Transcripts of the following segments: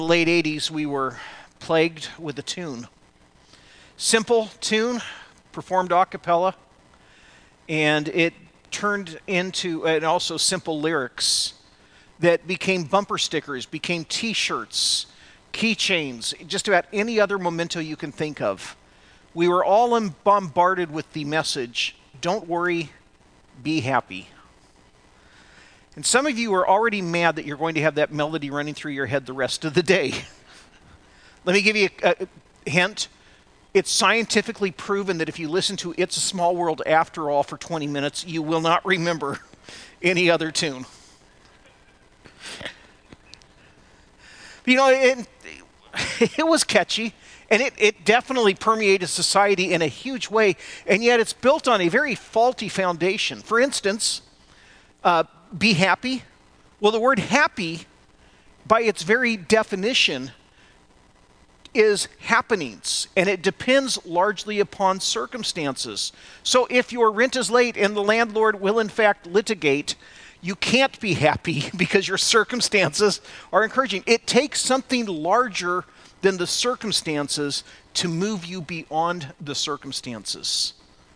Late 80s, we were plagued with a tune. Simple tune, performed a cappella, and it turned into, and also simple lyrics that became bumper stickers, became t-shirts, keychains, just about any other memento you can think of. We were all bombarded with the message, don't worry, be happy. And some of you are already mad that you're going to have that melody running through your head the rest of the day. Let me give you a hint. It's scientifically proven that if you listen to It's a Small World After All for 20 minutes, you will not remember any other tune. You know, it was catchy, and it definitely permeated society in a huge way, and yet it's built on a very faulty foundation. For instance, be happy. Well, the word happy, by its very definition, is happenings, and it depends largely upon circumstances. So if your rent is late and the landlord will in fact litigate, you can't be happy because your circumstances are encouraging. It takes something larger than the circumstances to move you beyond the circumstances.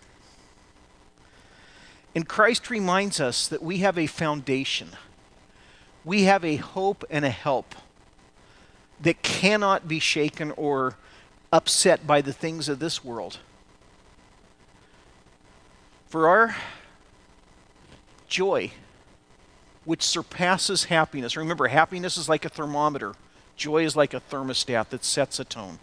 And Christ reminds us that we have a foundation. We have a hope and a help that cannot be shaken or upset by the things of this world. For our joy, which surpasses happiness. Remember, happiness is like a thermometer. Joy is like a thermostat that sets a tone.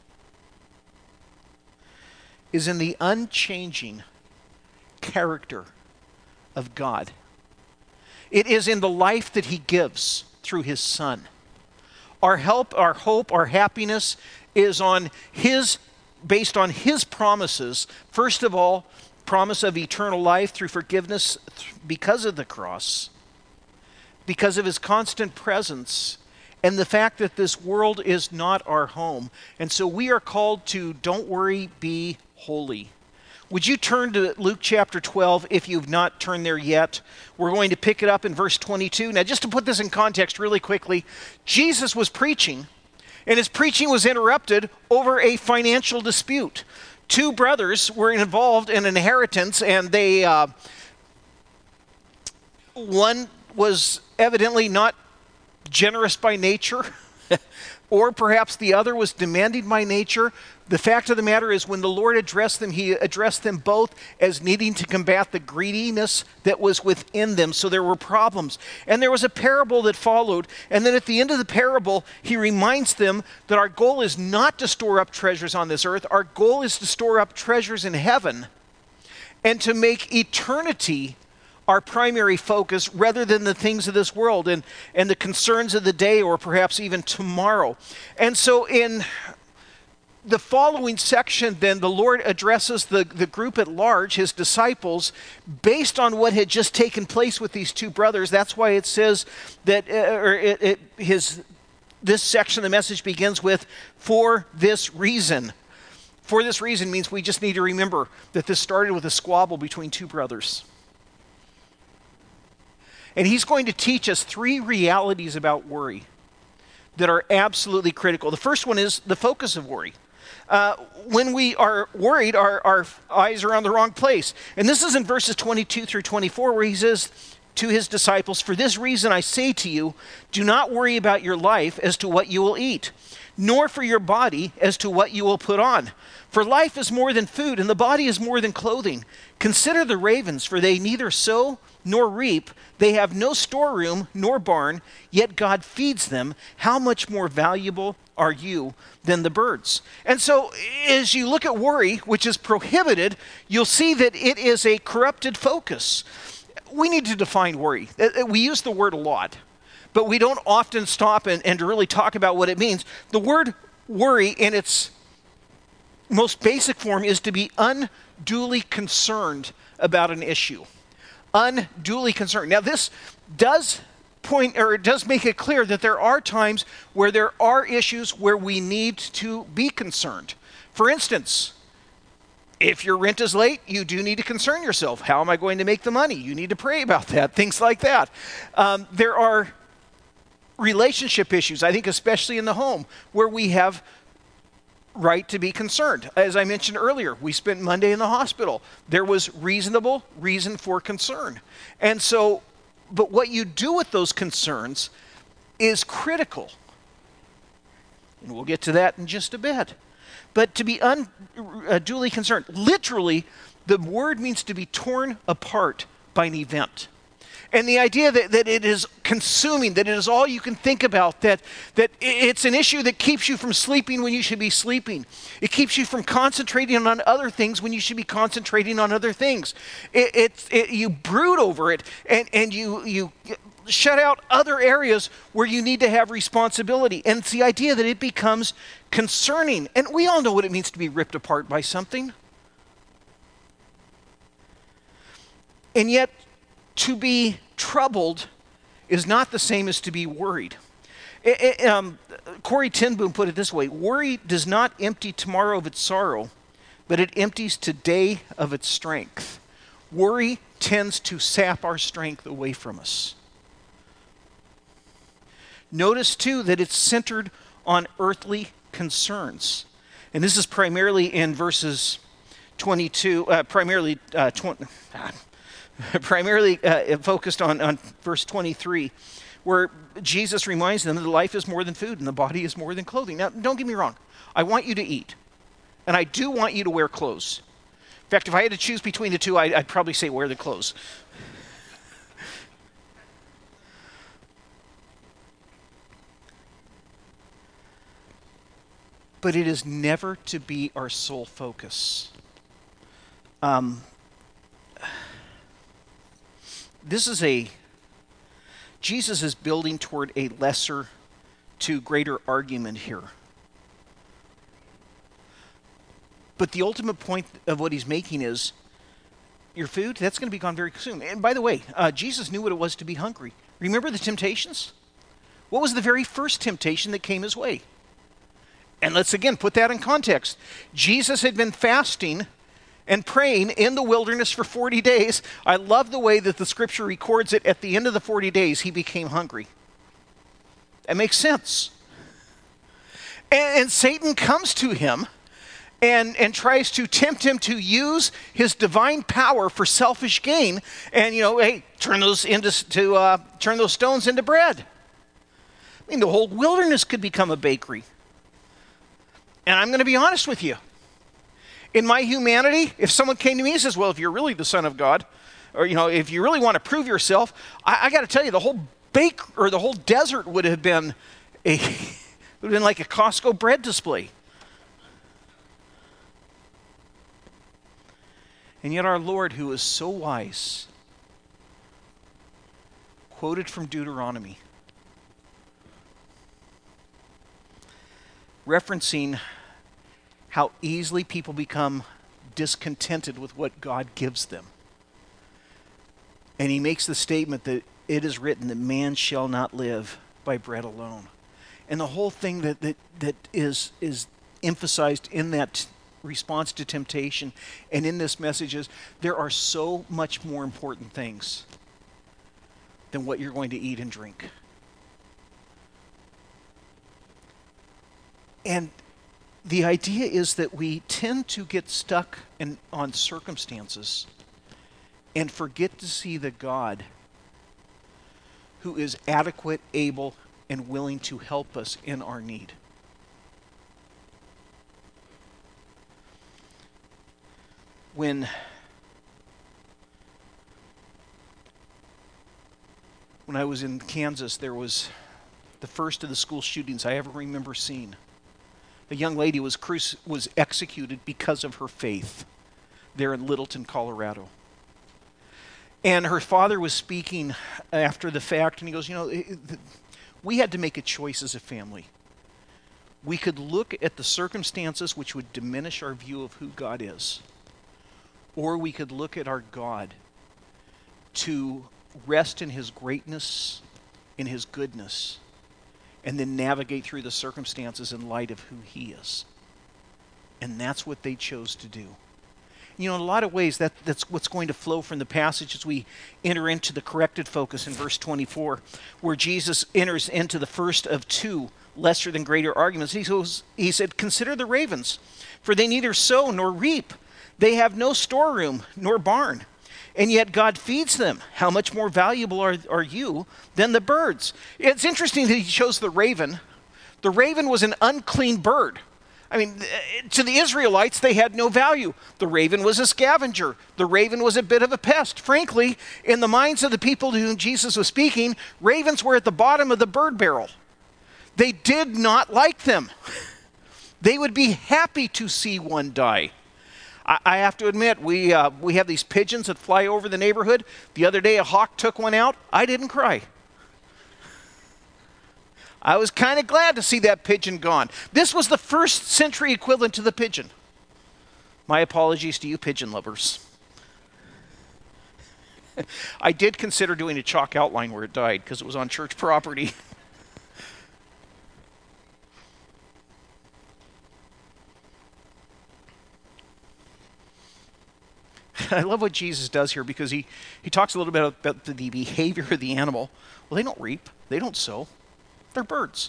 Is in the unchanging character of God. It is in the life that He gives through His Son. Our help, our hope, our happiness is based on His promises. First of all, promise of eternal life through forgiveness because of the cross, because of His constant presence, and the fact that this world is not our home. And so we are called to, don't worry, be holy. Would you turn to Luke chapter 12 if you've not turned there yet? We're going to pick it up in verse 22. Now, just to put this in context really quickly, Jesus was preaching, and His preaching was interrupted over a financial dispute. Two brothers were involved in an inheritance, and one was evidently not generous by nature, or perhaps the other was demanding by nature. The fact of the matter is, when the Lord addressed them, He addressed them both as needing to combat the greediness that was within them. So there were problems. And there was a parable that followed. And then at the end of the parable, He reminds them that our goal is not to store up treasures on this earth. Our goal is to store up treasures in heaven and to make eternity our primary focus rather than the things of this world and the concerns of the day or perhaps even tomorrow. And so in the following section, then, the Lord addresses the group at large, His disciples, based on what had just taken place with these two brothers. That's why it says that this section of the message begins with, for this reason. For this reason means we just need to remember that this started with a squabble between two brothers. And He's going to teach us three realities about worry that are absolutely critical. The first one is the focus of worry. When we are worried, our eyes are on the wrong place. And this is in verses 22 through 24, where He says to His disciples, for this reason I say to you, do not worry about your life as to what you will eat, nor for your body as to what you will put on. For life is more than food, and the body is more than clothing. Consider the ravens, for they neither sow nor reap. They have no storeroom nor barn, yet God feeds them. How much more valuable are you than the birds? And so as you look at worry, which is prohibited, you'll see that it is a corrupted focus. We need to define worry. We use the word a lot, but we don't often stop and really talk about what it means. The word worry in its most basic form is to be unduly concerned about an issue. Unduly concerned. Now, this does make it clear that there are times where there are issues where we need to be concerned. For instance, if your rent is late, you do need to concern yourself. How am I going to make the money? You need to pray about that, things like that. There are Relationship issues, I think especially in the home, where we have right to be concerned. As I mentioned earlier, we spent Monday in the hospital. There was reasonable reason for concern. And so, but what you do with those concerns is critical. And we'll get to that in just a bit. But to be unduly concerned, literally, the word means to be torn apart by an event. And the idea that it is consuming, that it is all you can think about, that it's an issue that keeps you from sleeping when you should be sleeping. It keeps you from concentrating on other things when you should be concentrating on other things. You brood over it, and you shut out other areas where you need to have responsibility. And it's the idea that it becomes concerning. And we all know what it means to be ripped apart by something. And yet, to be troubled is not the same as to be worried. Corrie ten Boom put it this way: worry does not empty tomorrow of its sorrow, but it empties today of its strength. Worry tends to sap our strength away from us. Notice, too, that it's centered on earthly concerns. And this is primarily in verses 22, primarily focused on verse 23, where Jesus reminds them that life is more than food and the body is more than clothing. Now, don't get me wrong. I want you to eat, and I do want you to wear clothes. In fact, if I had to choose between the two, I'd probably say wear the clothes. But it is never to be our sole focus. Jesus is building toward a lesser to greater argument here. But the ultimate point of what he's making is, your food, that's going to be gone very soon. And by the way, Jesus knew what it was to be hungry. Remember the temptations? What was the very first temptation that came his way? And let's again put that in context. Jesus had been fasting and praying in the wilderness for 40 days. I love the way that the scripture records it. At the end of the 40 days, he became hungry. That makes sense. And Satan comes to him and tries to tempt him to use his divine power for selfish gain. And, hey, turn those stones into bread. I mean, the whole wilderness could become a bakery. And I'm going to be honest with you. In my humanity, if someone came to me and says, well, if you're really the Son of God, or if you really want to prove yourself, I got to tell you, the whole the whole desert would have been like a Costco bread display. And yet our Lord, who is so wise, quoted from Deuteronomy, referencing how easily people become discontented with what God gives them. And he makes the statement that it is written that man shall not live by bread alone. And the whole thing that is emphasized in that response to temptation and in this message is there are so much more important things than what you're going to eat and drink. And the idea is that we tend to get stuck on circumstances and forget to see the God who is adequate, able, and willing to help us in our need. When I was in Kansas, there was the first of the school shootings I ever remember seeing. A young lady was executed because of her faith there in Littleton, Colorado. And her father was speaking after the fact, and he goes, we had to make a choice as a family. We could look at the circumstances which would diminish our view of who God is, or we could look at our God to rest in his greatness, in his goodness, and then navigate through the circumstances in light of who he is. And that's what they chose to do. In a lot of ways, that's what's going to flow from the passage as we enter into the corrected focus in verse 24, where Jesus enters into the first of two lesser than greater arguments. He said, "Consider the ravens, for they neither sow nor reap. They have no storeroom nor barn, and yet God feeds them. How much more valuable are you than the birds?" It's interesting that he chose the raven. The raven was an unclean bird. I mean, to the Israelites, they had no value. The raven was a scavenger. The raven was a bit of a pest. Frankly, in the minds of the people to whom Jesus was speaking, ravens were at the bottom of the bird barrel. They did not like them. They would be happy to see one die. I have to admit, we have these pigeons that fly over the neighborhood. The other day, a hawk took one out. I didn't cry. I was kind of glad to see that pigeon gone. This was the first century equivalent to the pigeon. My apologies to you pigeon lovers. I did consider doing a chalk outline where it died because it was on church property. I love what Jesus does here because he talks a little bit about the behavior of the animal. Well, they don't reap. They don't sow. They're birds.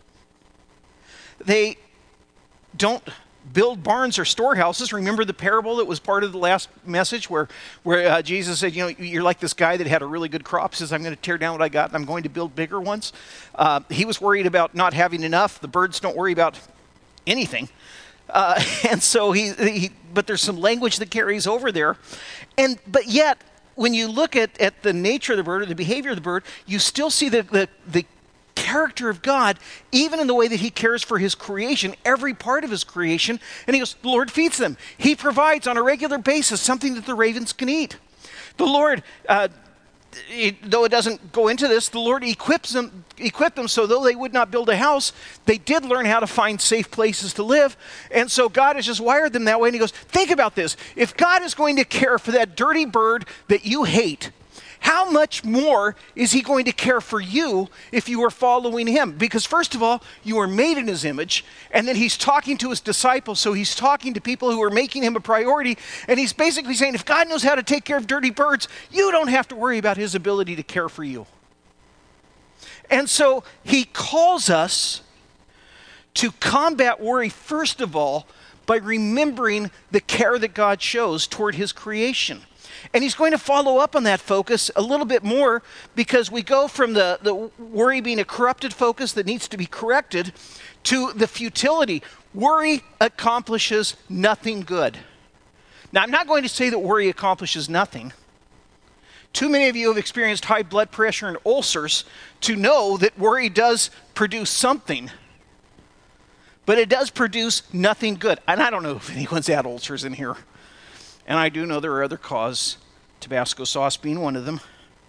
They don't build barns or storehouses. Remember the parable that was part of the last message where Jesus said, you're like this guy that had a really good crop. He says, I'm going to tear down what I got and I'm going to build bigger ones. He was worried about not having enough. The birds don't worry about anything. And so but there's some language that carries over there. But yet, when you look at the nature of the bird or the behavior of the bird, you still see the character of God, even in the way that he cares for his creation, every part of his creation. And he goes, the Lord feeds them. He provides on a regular basis something that the ravens can eat. The Lord, though it doesn't go into this, the Lord equipped them so though they would not build a house, they did learn how to find safe places to live. And so God has just wired them that way. And he goes, think about this. If God is going to care for that dirty bird that you hate, how much more is he going to care for you if you are following him? Because first of all, you are made in his image, and then he's talking to his disciples, so he's talking to people who are making him a priority, and he's basically saying, if God knows how to take care of dirty birds, you don't have to worry about his ability to care for you. And so he calls us to combat worry, first of all, by remembering the care that God shows toward his creation. And he's going to follow up on that focus a little bit more because we go from the worry being a corrupted focus that needs to be corrected to the futility. Worry accomplishes nothing good. Now, I'm not going to say that worry accomplishes nothing. Too many of you have experienced high blood pressure and ulcers to know that worry does produce something, but it does produce nothing good. And I don't know if anyone's had ulcers in here. And I do know there are other causes, Tabasco sauce being one of them.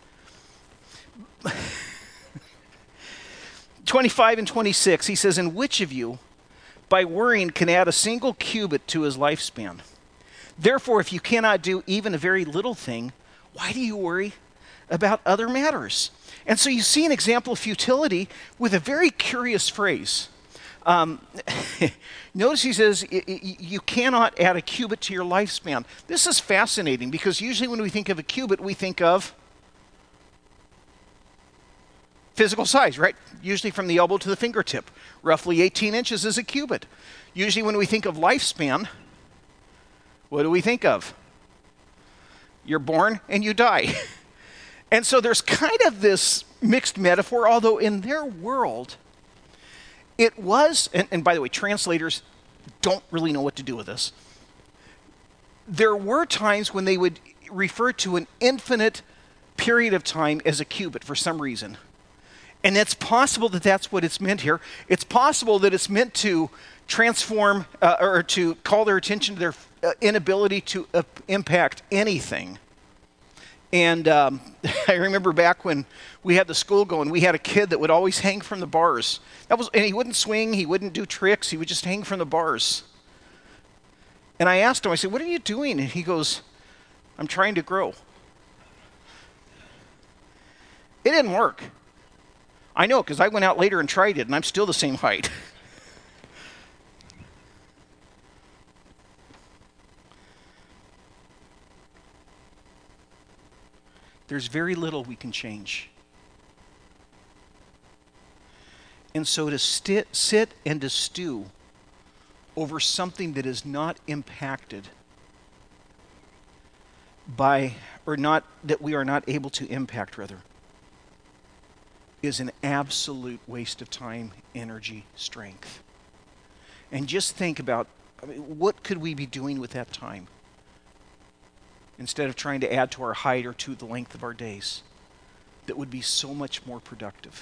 25 and 26, he says, and which of you, by worrying, can add a single cubit to his lifespan? Therefore, if you cannot do even a very little thing, why do you worry about other matters? And so you see an example of futility with a very curious phrase. Notice he says, you cannot add a cubit to your lifespan. This is fascinating because usually when we think of a cubit, we think of physical size, right? Usually from the elbow to the fingertip. Roughly 18 inches is a cubit. Usually when we think of lifespan, what do we think of? You're born and you die. And so there's kind of this mixed metaphor, although in their world, it was, and by the way, translators don't really know what to do with this. There were times when they would refer to an infinite period of time as a cubit for some reason. And it's possible that that's what it's meant here. It's possible that it's meant to transform or to call their attention to their inability to impact anything. And I remember back when we had the school going, we had a kid that would always hang from the bars. And he wouldn't swing, he wouldn't do tricks, he would just hang from the bars. And I asked him, I said, what are you doing? And he goes, I'm trying to grow. It didn't work. I know, because I went out later and tried it, and I'm still the same height. there's very little we can change. And so to sit and to stew over something that is not impacted by, or not, that we are not able to impact, rather, is an absolute waste of time, energy, strength. And just think about, what could we be doing with that time? Instead of trying to add to our height or to the length of our days, that would be so much more productive.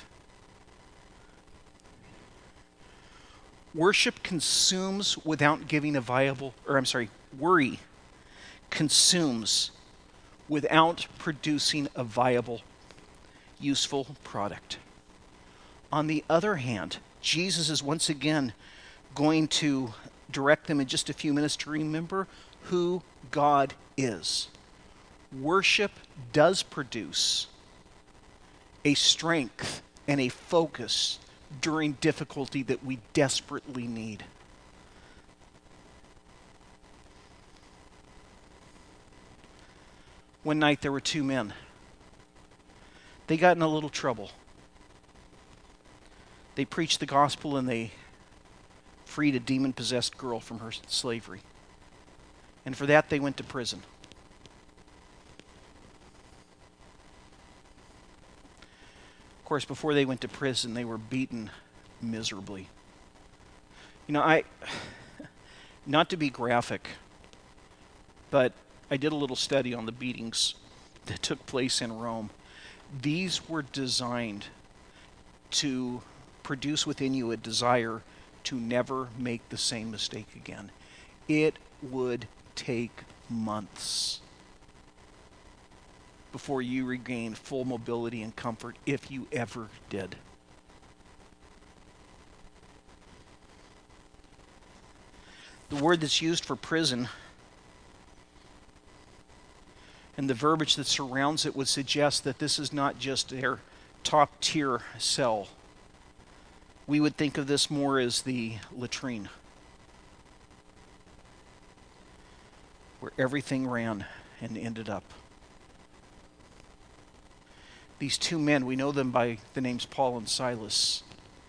Worship consumes without giving a viable, worry consumes without producing a viable, useful product. On the other hand, Jesus is once again going to direct them in just a few minutes to remember who God is. Worship does produce a strength and a focus during difficulty that we desperately need. One night there were two men. They got in a little trouble. They preached the gospel and they freed a demon-possessed girl from her slavery. And for that they went to prison. Of course, before they went to prison, they were beaten miserably. You know, not to be graphic, but I did a little study on the beatings that took place in Rome. These were designed to produce within you a desire to never make the same mistake again. It would take months before you regain full mobility and comfort, if you ever did. The word that's used for prison and the verbiage that surrounds it would suggest that this is not just their top tier cell. We would think of this more as the latrine, where everything ran and ended up. These two men, we know them by the names Paul and Silas,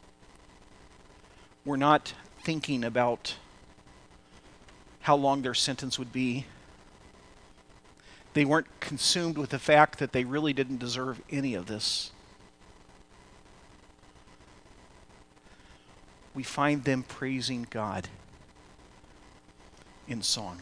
were not thinking about how long their sentence would be. They weren't consumed with the fact that they really didn't deserve any of this. We find them praising God in song.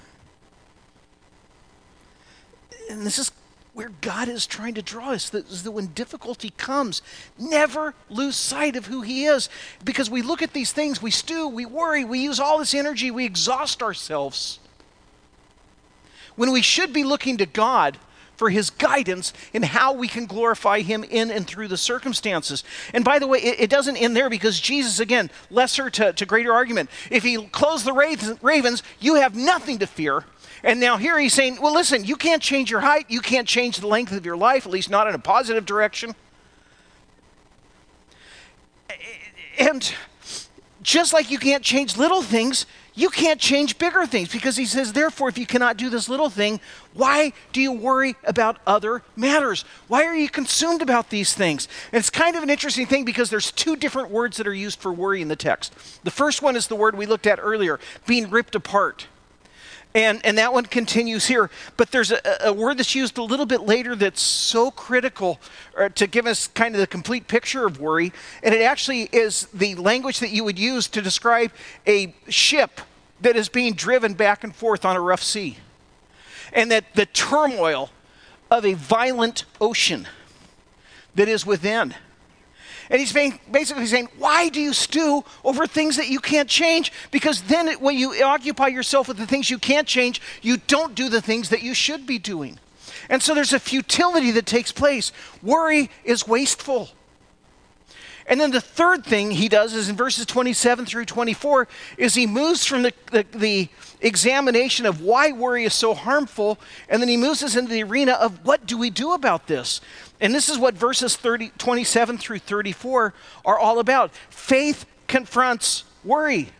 And this is where God is trying to draw us, that when difficulty comes, never lose sight of who He is. Because we look at these things, we stew, we worry, we use all this energy, we exhaust ourselves, when we should be looking to God for His guidance in how we can glorify Him in and through the circumstances. And by the way, it doesn't end there, because Jesus, again, lesser to greater argument. If He clothes the ravens, you have nothing to fear. And now here He's saying, well, listen, you can't change your height. You can't change the length of your life, at least not in a positive direction. And just like you can't change little things, you can't change bigger things, because He says, therefore, if you cannot do this little thing, why do you worry about other matters? Why are you consumed about these things? And it's kind of an interesting thing, because there's two different words that are used for worry in the text. The first one is the word we looked at earlier, being ripped apart. And that one continues here. But there's a word that's used a little bit later that's so critical to give us kind of the complete picture of worry. And it actually is the language that you would use to describe a ship that is being driven back and forth on a rough sea. And that the turmoil of a violent ocean that is within. And He's basically saying, why do you stew over things that you can't change? Because then when you occupy yourself with the things you can't change, you don't do the things that you should be doing. And so there's a futility that takes place. Worry is wasteful. And then the third thing He does is in verses 27 through 24 is He moves from the examination of why worry is so harmful, and then He moves us into the arena of what do we do about this? And this is what verses 27 through 34 are all about. Faith confronts worry.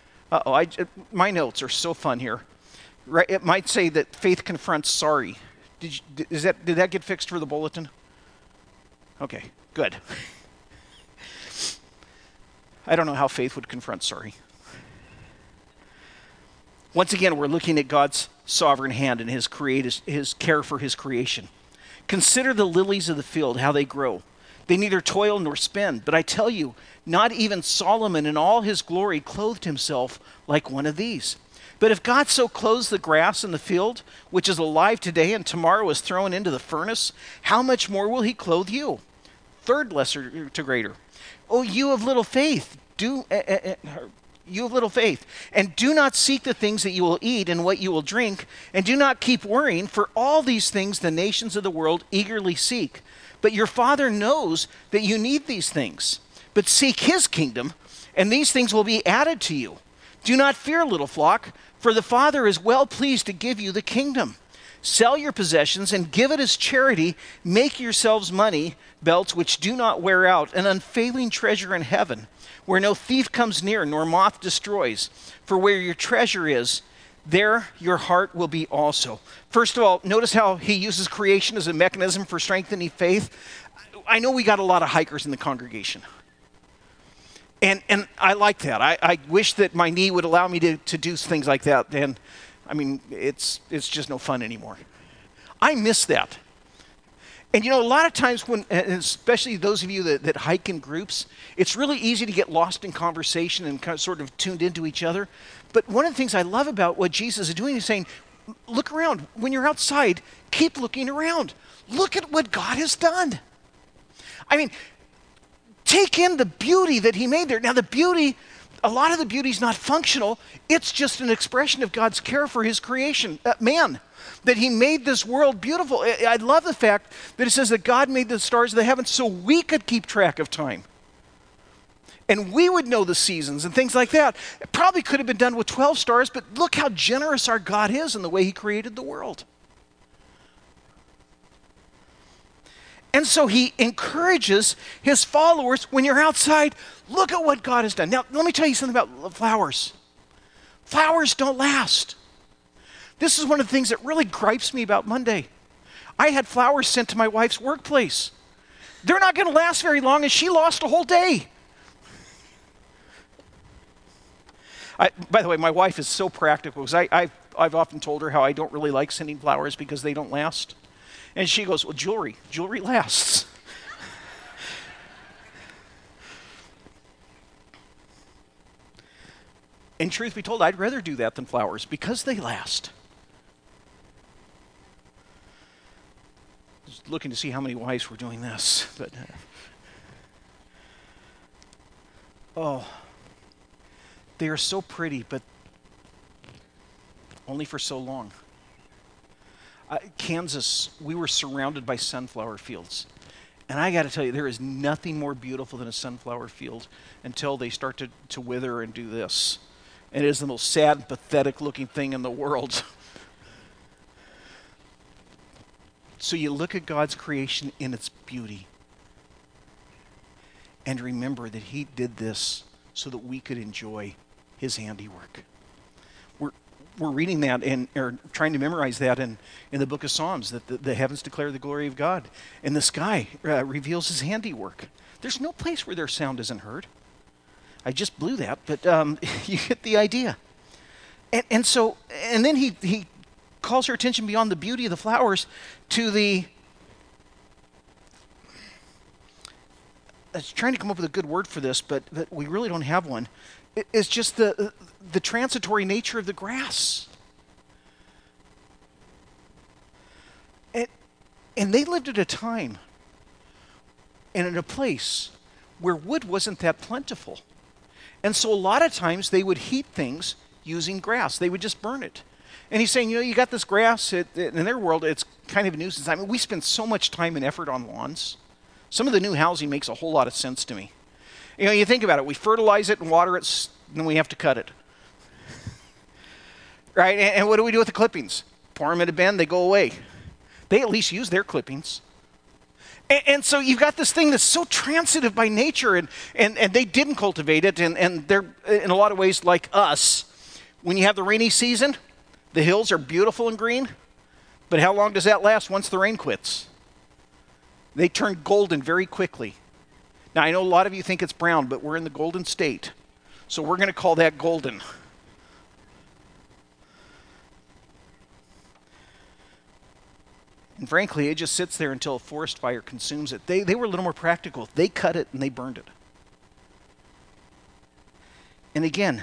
My notes are so fun here. Right? It might say that faith confronts sorry. Did that get fixed for the bulletin? Okay, good. I don't know how faith would confront sorry. Once again, we're looking at God's sovereign hand and his care for his creation. Consider the lilies of the field, how they grow. They neither toil nor spin. But I tell you, not even Solomon in all his glory clothed himself like one of these. But if God so clothes the grass in the field, which is alive today and tomorrow is thrown into the furnace, how much more will he clothe you? Third, lesser to greater. Oh, you of little faith, you of little faith, and do not seek the things that you will eat and what you will drink, and do not keep worrying, for all these things the nations of the world eagerly seek. But your Father knows that you need these things. But seek his kingdom, and these things will be added to you. Do not fear, little flock, for the Father is well pleased to give you the kingdom. Sell your possessions and give it as charity. Make yourselves money belts which do not wear out, an unfailing treasure in heaven, where no thief comes near nor moth destroys. For where your treasure is, there your heart will be also. First of all, notice how he uses creation as a mechanism for strengthening faith. I know we got a lot of hikers in the congregation. And I like that. I wish that my knee would allow me to do things like that. And I mean, it's just no fun anymore. I miss that. And you know, a lot of times when, and especially those of you that hike in groups, it's really easy to get lost in conversation and kind of sort of tuned into each other. But one of the things I love about what Jesus is doing is saying, look around. When you're outside, keep looking around. Look at what God has done. I mean, take in the beauty that he made there. Now the beauty, a lot of the beauty is not functional. It's just an expression of God's care for his creation, man, that he made this world beautiful. I love the fact that it says that God made the stars of the heavens so we could keep track of time. And we would know the seasons and things like that. It probably could have been done with 12 stars, but look how generous our God is in the way he created the world. And so he encourages his followers, when you're outside, look at what God has done. Now, let me tell you something about flowers. Flowers don't last. This is one of the things that really gripes me about Monday. I had flowers sent to my wife's workplace. They're not going to last very long, and she lost a whole day. By the way, my wife is so practical, because I've often told her how I don't really like sending flowers because they don't last. And she goes, well, jewelry lasts. And truth be told, I'd rather do that than flowers because they last. Just looking to see how many wives were doing this, but they are so pretty, but only for so long. Kansas, we were surrounded by sunflower fields. And I got to tell you, there is nothing more beautiful than a sunflower field until they start to wither and do this. And it is the most sad and pathetic looking thing in the world. So you look at God's creation in its beauty and remember that he did this so that we could enjoy his handiwork. We're reading that or trying to memorize that in the book of Psalms, that the heavens declare the glory of God, and the sky reveals his handiwork. There's no place where their sound isn't heard. I just blew that, but you get the idea. And then he calls our attention beyond the beauty of the flowers to the, I was trying to come up with a good word for this, but we really don't have one. It's just the transitory nature of the grass. And they lived at a time and in a place where wood wasn't that plentiful. And so a lot of times they would heat things using grass. They would just burn it. And he's saying, you got this grass. In their world, it's kind of a nuisance. I mean, we spend so much time and effort on lawns. Some of the new housing makes a whole lot of sense to me. You think about it. We fertilize it and water it, and then we have to cut it. Right? And what do we do with the clippings? Pour them in a bin, they go away. They at least use their clippings. And so you've got this thing that's so transitive by nature, and they didn't cultivate it, and they're in a lot of ways like us. When you have the rainy season, the hills are beautiful and green. But how long does that last once the rain quits? They turn golden very quickly. Now, I know a lot of you think it's brown, but we're in the golden state. So we're going to call that golden. And frankly, it just sits there until a forest fire consumes it. They were a little more practical. They cut it and they burned it. And again,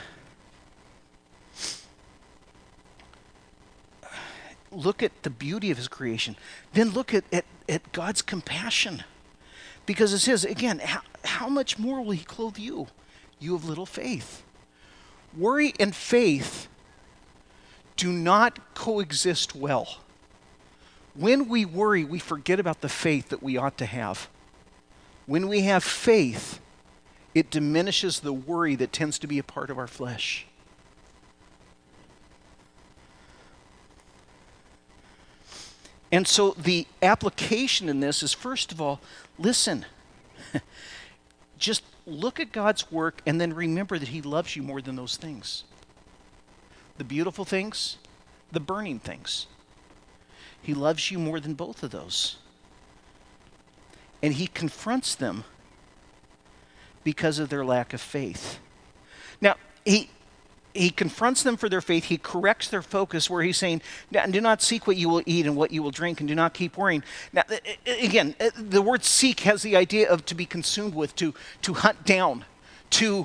look at the beauty of his creation. Then look at God's compassion. Because it says, again, how much more will he clothe you, you of little faith? Worry and faith do not coexist well. When we worry, we forget about the faith that we ought to have. When we have faith, it diminishes the worry that tends to be a part of our flesh. And so the application in this is, first of all, listen. Just look at God's work and then remember that he loves you more than those things. The beautiful things, the burning things. He loves you more than both of those. And he confronts them because of their lack of faith. Now, he confronts them for their faith. He corrects their focus where he's saying, do not seek what you will eat and what you will drink, and do not keep worrying. Now, again, the word seek has the idea of to be consumed with, to hunt down, to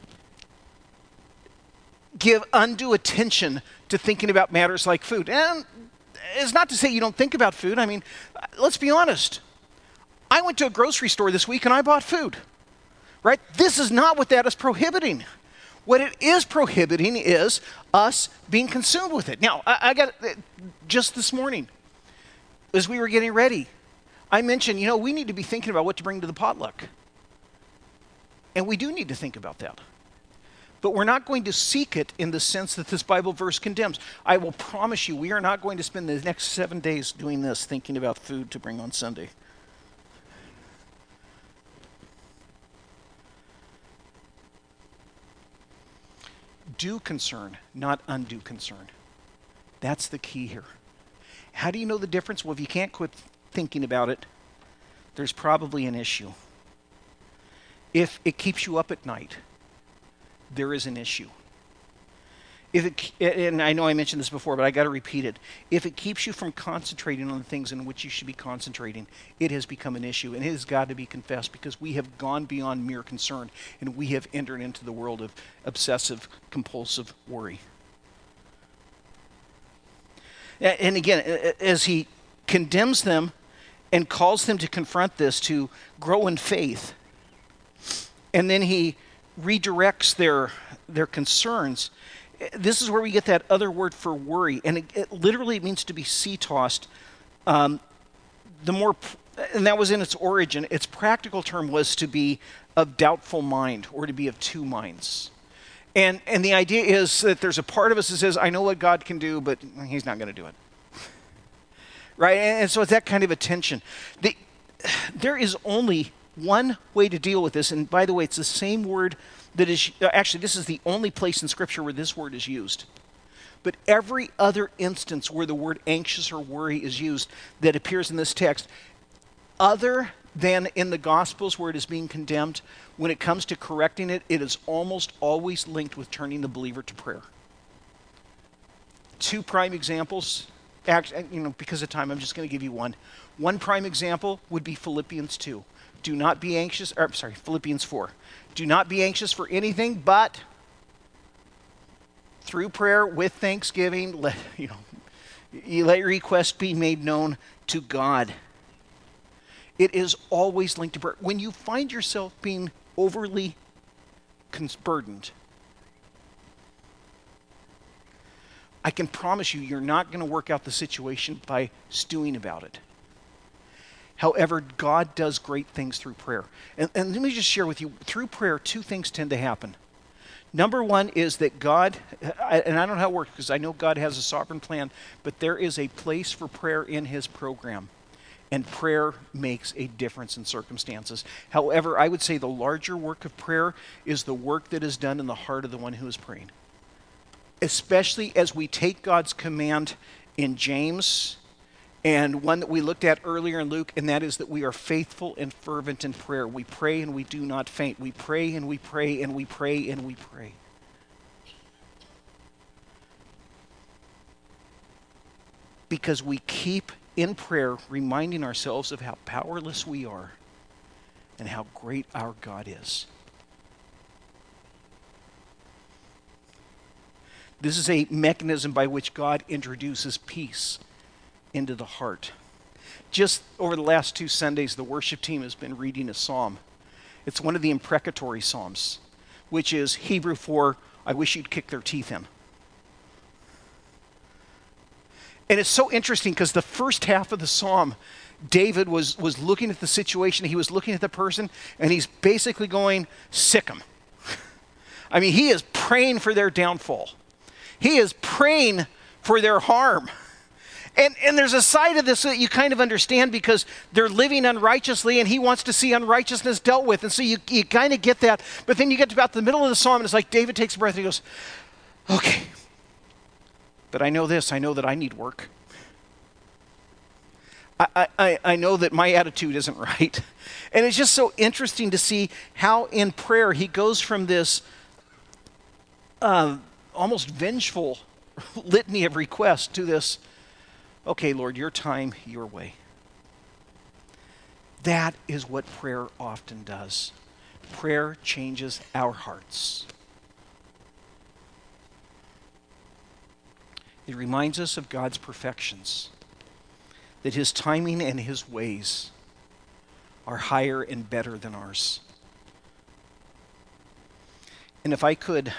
give undue attention to thinking about matters like food. And it's not to say you don't think about food. I mean, let's be honest. I went to a grocery store this week and I bought food, right? This is not what that is prohibiting. What it is prohibiting is us being consumed with it. Now, I got just this morning, as we were getting ready, I mentioned, we need to be thinking about what to bring to the potluck. And we do need to think about that. But we're not going to seek it in the sense that this Bible verse condemns. I will promise you, we are not going to spend the next 7 days doing this, thinking about food to bring on Sunday. Due concern, not undue concern. That's the key here. How do you know the difference? Well, if you can't quit thinking about it, there's probably an issue. If it keeps you up at night, there is an issue. And I know I mentioned this before, but I got to repeat it. If it keeps you from concentrating on the things in which you should be concentrating, it has become an issue, and it has got to be confessed because we have gone beyond mere concern, and we have entered into the world of obsessive, compulsive worry. And again, as he condemns them and calls them to confront this, to grow in faith, and then he redirects their concerns. This is where we get that other word for worry, and it literally means to be sea-tossed. And that was in its origin. Its practical term was to be of doubtful mind, or to be of two minds. And the idea is that there's a part of us that says, I know what God can do, but he's not going to do it. Right? And so it's that kind of a tension. There is only one way to deal with this, and by the way, it's the same word that is, actually this is the only place in Scripture where this word is used. But every other instance where the word anxious or worry is used that appears in this text, other than in the Gospels where it is being condemned, when it comes to correcting it, it is almost always linked with turning the believer to prayer. Two prime examples, because of time, I'm just going to give you one. One prime example would be Philippians 2. Do not be anxious, Philippians 4. Do not be anxious for anything, but through prayer with thanksgiving, let your request be made known to God. It is always linked to prayer. When you find yourself being overly burdened, I can promise you're not going to work out the situation by stewing about it. However, God does great things through prayer. And let me just share with you, through prayer, two things tend to happen. Number one is that God, and I don't know how it works because I know God has a sovereign plan, but there is a place for prayer in his program. And prayer makes a difference in circumstances. However, I would say the larger work of prayer is the work that is done in the heart of the one who is praying. Especially as we take God's command in James and one that we looked at earlier in Luke, and that is that we are faithful and fervent in prayer. We pray and we do not faint. We pray and we pray and we pray and we pray. Because we keep in prayer reminding ourselves of how powerless we are and how great our God is. This is a mechanism by which God introduces peace into the heart. Just over the last 2 Sundays, the worship team has been reading a psalm. It's one of the imprecatory psalms, which is Hebrew for, I wish you'd kick their teeth in. And it's so interesting because the first half of the psalm, David was looking at the situation, he was looking at the person, and he's basically going, sick 'em. I mean, he is praying for their downfall. He is praying for their harm. And there's a side of this that you kind of understand because they're living unrighteously and he wants to see unrighteousness dealt with. And so you kind of get that. But then you get to about the middle of the psalm and it's like David takes a breath and he goes, okay, but I know this, I know that I need work. I know that my attitude isn't right. And it's just so interesting to see how in prayer he goes from this almost vengeful litany of requests to this, okay, Lord, your time, your way. That is what prayer often does. Prayer changes our hearts. It reminds us of God's perfections, that his timing and his ways are higher and better than ours. And if I could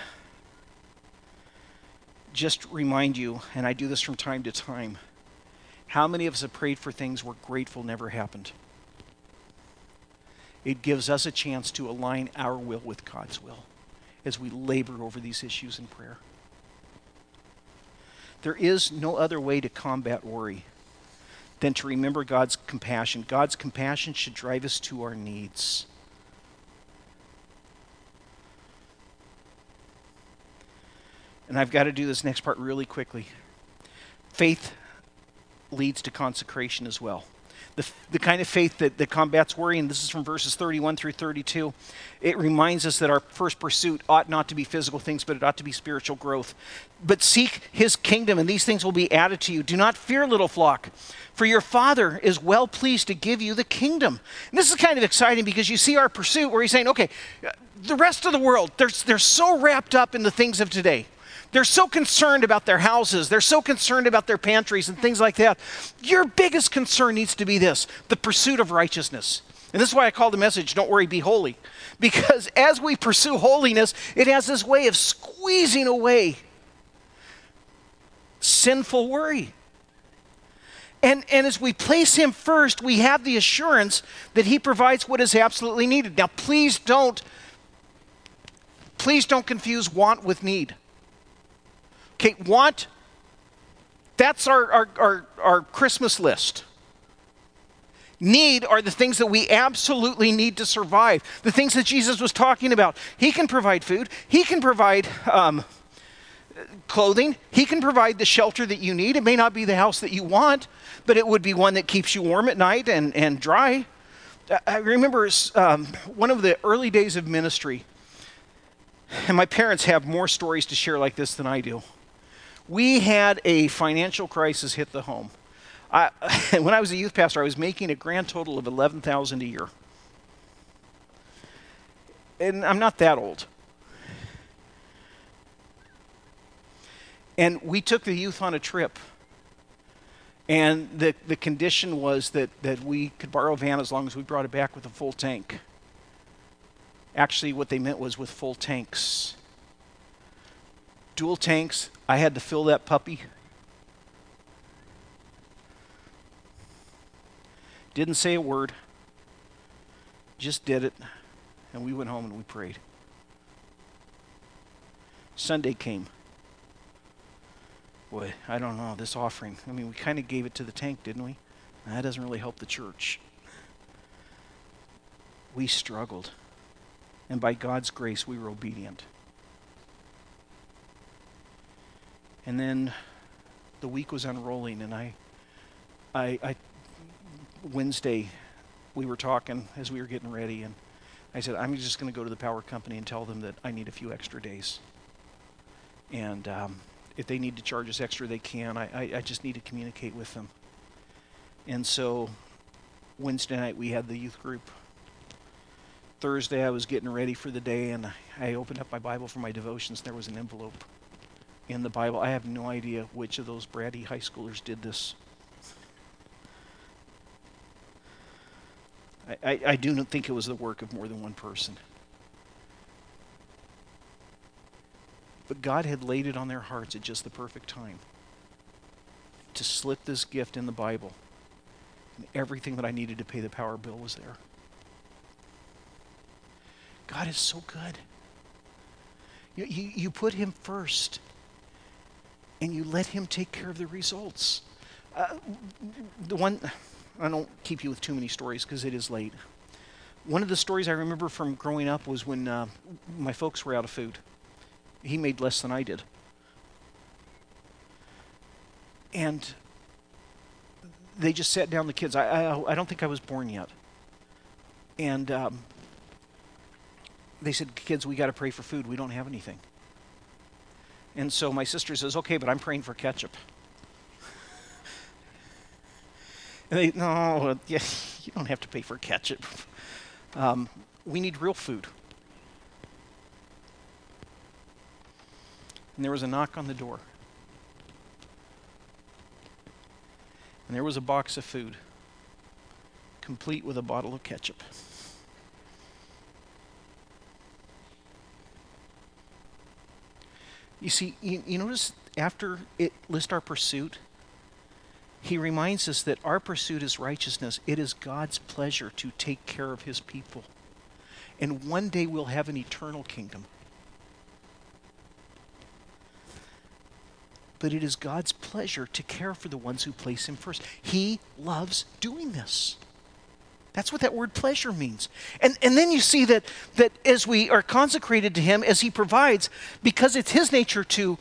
just remind you, and I do this from time to time, how many of us have prayed for things we're grateful never happened? It gives us a chance to align our will with God's will as we labor over these issues in prayer. There is no other way to combat worry than to remember God's compassion. God's compassion should drive us to our needs. And I've got to do this next part really quickly. Faith leads to consecration as well. The kind of faith that combats worry, and this is from verses 31 through 32, it reminds us that our first pursuit ought not to be physical things, but it ought to be spiritual growth. But seek his kingdom, and these things will be added to you. Do not fear, little flock, for your Father is well pleased to give you the kingdom. And this is kind of exciting because you see our pursuit where he's saying, okay, the rest of the world, they're so wrapped up in the things of today. They're so concerned about their houses. They're so concerned about their pantries and things like that. Your biggest concern needs to be this, the pursuit of righteousness. And this is why I call the message, Don't Worry, Be Holy. Because as we pursue holiness, it has this way of squeezing away sinful worry. And as we place him first, we have the assurance that he provides what is absolutely needed. Now, please don't confuse want with need. Okay, want, that's our Christmas list. Need are the things that we absolutely need to survive. The things that Jesus was talking about. He can provide food. He can provide clothing. He can provide the shelter that you need. It may not be the house that you want, but it would be one that keeps you warm at night and dry. I remember one of the early days of ministry, and my parents have more stories to share like this than I do. We had a financial crisis hit the home. When I was a youth pastor, I was making a grand total of $11,000 a year. And I'm not that old. And we took the youth on a trip. And the condition was that we could borrow a van as long as we brought it back with a full tank. Actually, what they meant was with full tanks. Dual tanks, I had to fill that puppy. Didn't say a word. Just did it. And we went home and we prayed. Sunday came. Boy, I don't know, this offering. I mean, we kind of gave it to the tank, didn't we? That doesn't really help the church. We struggled. And by God's grace, we were obedient. And then the week was unrolling, and I Wednesday, we were talking as we were getting ready, and I said, I'm just going to go to the power company and tell them that I need a few extra days. And if they need to charge us extra, they can. I just need to communicate with them. And so Wednesday night, we had the youth group. Thursday, I was getting ready for the day, and I opened up my Bible for my devotions. There was an envelope in the Bible. I have no idea which of those bratty high schoolers did this. I do not think it was the work of more than one person. But God had laid it on their hearts at just the perfect time to slip this gift in the Bible. And everything that I needed to pay the power bill was there. God is so good. You put him first, and you let him take care of the results. I don't keep you with too many stories because it is late. One of the stories I remember from growing up was when my folks were out of food. He made less than I did. And they just sat down the kids. I don't think I was born yet. And they said, kids, we got to pray for food. We don't have anything. And so my sister says, okay, but I'm praying for ketchup. And they, no, yeah, you don't have to pay for ketchup. We need real food. And there was a knock on the door. And there was a box of food, complete with a bottle of ketchup. You see, you notice after it lists our pursuit, he reminds us that our pursuit is righteousness. It is God's pleasure to take care of his people. And one day we'll have an eternal kingdom. But it is God's pleasure to care for the ones who place him first. He loves doing this. That's what that word pleasure means. And then you see that as we are consecrated to him, as he provides, because it's his nature to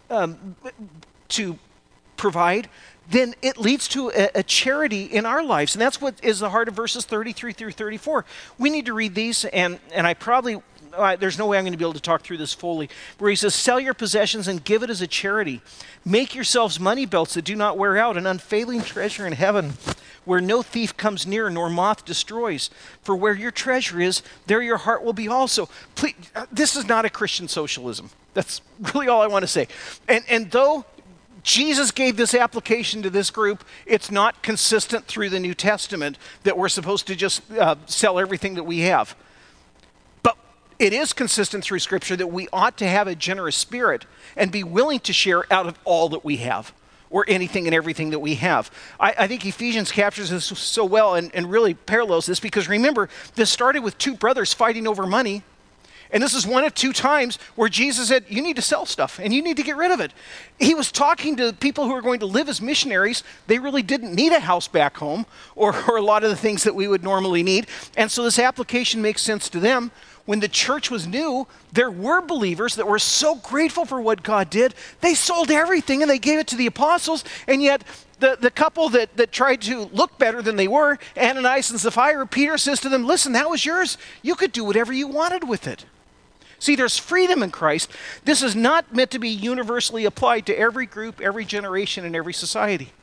provide, then it leads to a charity in our lives. And that's what is the heart of verses 33 through 34. We need to read these, and I probably, there's no way I'm going to be able to talk through this fully, where he says, sell your possessions and give it as a charity. Make yourselves money belts that do not wear out, an unfailing treasure in heaven, where no thief comes near nor moth destroys. For where your treasure is, there your heart will be also. Please, this is not a Christian socialism. That's really all I want to say. And though Jesus gave this application to this group, it's not consistent through the New Testament that we're supposed to just sell everything that we have. But it is consistent through Scripture that we ought to have a generous spirit and be willing to share out of all that we have, or anything and everything that we have. I think Ephesians captures this so well and really parallels this, because remember, this started with two brothers fighting over money. And this is one of two times where Jesus said, you need to sell stuff and you need to get rid of it. He was talking to people who are going to live as missionaries. They really didn't need a house back home or a lot of the things that we would normally need. And so this application makes sense to them. When the church was new, there were believers that were so grateful for what God did. They sold everything and they gave it to the apostles. And yet the couple that tried to look better than they were, Ananias and Sapphira, Peter says to them, listen, that was yours. You could do whatever you wanted with it. See, there's freedom in Christ. This is not meant to be universally applied to every group, every generation, and every society.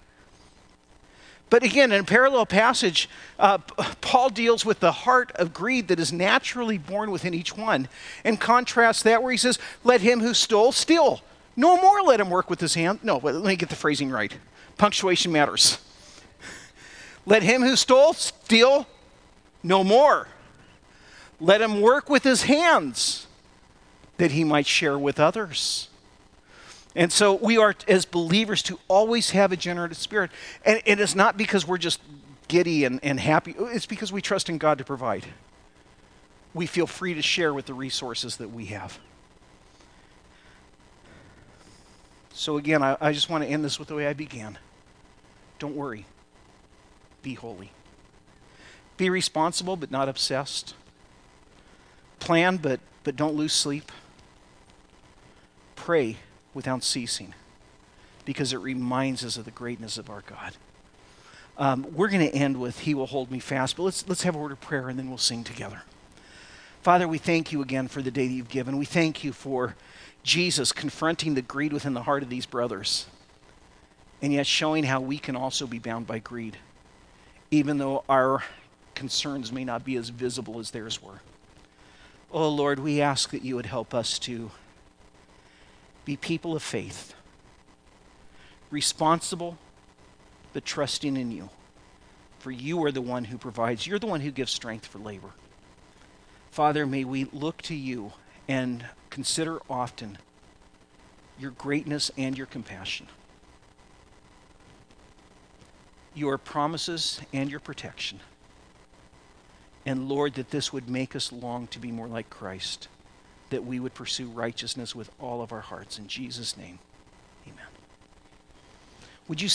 But again, in a parallel passage, Paul deals with the heart of greed that is naturally born within each one, and contrasts that where he says, let him who stole steal. No more let him work with his hand. No, let me get the phrasing right. Punctuation matters. Let him who stole steal no more. Let him work with his hands, that he might share with others. And so we are, as believers, to always have a generous spirit. And it is not because we're just giddy and happy. It's because we trust in God to provide. We feel free to share with the resources that we have. So again, I just want to end this with the way I began. Don't worry. Be holy. Be responsible, but not obsessed. Plan, but don't lose sleep. Pray without ceasing, because it reminds us of the greatness of our God. We're going to end with "He will hold me fast," but let's have a word of prayer and then we'll sing together. Father, we thank you again for the day that you've given. We thank you for Jesus confronting the greed within the heart of these brothers, and yet showing how we can also be bound by greed, even though our concerns may not be as visible as theirs were. Oh Lord, we ask that you would help us to be people of faith, responsible, but trusting in you. For you are the one who provides. You're the one who gives strength for labor. Father, may we look to you and consider often your greatness and your compassion, your promises and your protection. And Lord, that this would make us long to be more like Christ, that we would pursue righteousness with all of our hearts. In Jesus' name, amen. Would you